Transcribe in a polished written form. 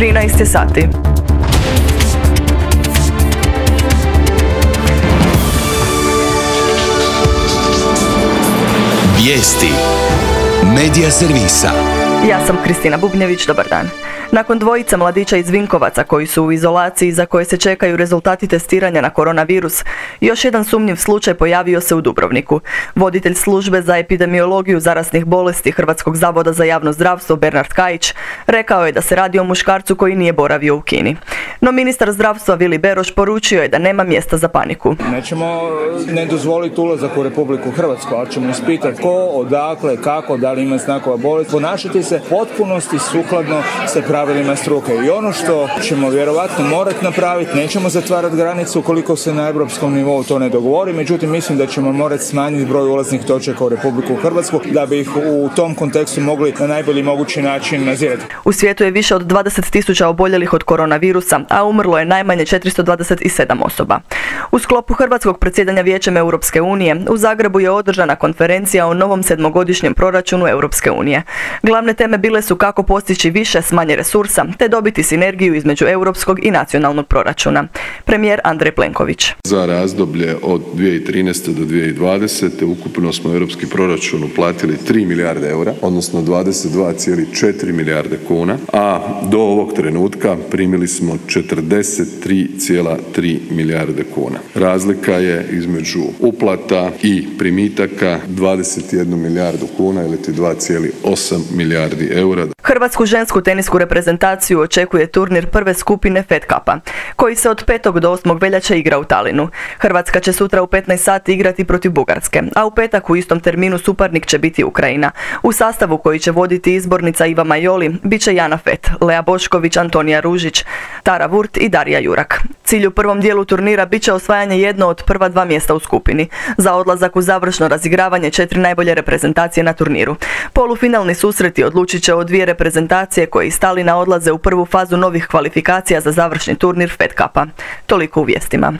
13 sati. Vijesti Medija servisa. Ja sam Kristina Bubnjević, dobar dan. Nakon dvojice mladića iz Vinkovaca koji su u izolaciji za koje se čekaju rezultati testiranja na koronavirus, još jedan sumnjiv slučaj pojavio se u Dubrovniku. Voditelj službe za epidemiologiju zaraznih bolesti Hrvatskog zavoda za javno zdravstvo Bernard Kajić rekao je da se radi o muškarcu koji nije boravio u Kini. No ministar zdravstva Vili Beroš poručio je da nema mjesta za paniku. Nećemo ne dozvoliti ulazak u Republiku Hrvatsku, ali ćemo ispitati ko, odakle, kako, da li ima znakova bolesti. Ponašati se potpunosti sukladno sa pravilima struke. I ono što ćemo vjerovatno morati napraviti, nećemo zatvarati granicu ukoliko se na europskom nivou to ne dogovori, međutim mislim da ćemo morati smanjiti broj ulaznih točaka u Republiku Hrvatsku da bi ih u tom kontekstu mogli na najbolji mogući način nadzirati. U svijetu je više od 20.000 oboljelih od koronavirusa, a umrlo je najmanje 427 osoba. U sklopu hrvatskog predsjedanja Vijećem Europske unije u Zagrebu je održana konferencija o novom 7-godišnjem proračunu Europske unije. Glavne teme bile su kako postići više s manje resursa, te dobiti sinergiju između europskog i nacionalnog proračuna. Premijer Andrej Plenković. Za razdoblje od 2013. do 2020. ukupno smo u europski proračun uplatili 3 milijarde eura, odnosno 22,4 milijarde kuna, a do ovog trenutka primili smo 43,3 milijarde kuna. Razlika je između uplata i primitaka 21 milijardu kuna ili 2,8 milijardi eura. Hrvatsku žensku tenisku reprezentaciju očekuje turnir prve skupine Fed Cupa, koji se od 5. do 8. veljače igra u Talinu. Hrvatska će sutra u 15 sati igrati protiv Bugarske, a u petak u istom terminu suparnik će biti Ukrajina. U sastavu koji će voditi izbornica Iva Majoli bit će Jana Fet, Lea Bošković, Antonija Ružić, Tara Vurt i Darija Jurak. Cilj u prvom dijelu turnira bit će osvajanje jedno od prva 2 mjesta u skupini, za odlazak u završno razigravanje 4 najbolje reprezentacije na turniru. Polufinalni susreti odlučit će o 2 reprezentacije koje iz Talina odlaze u prvu fazu novih kvalifikacija za završni turnir Fed Cupa. Toliko u vijestima.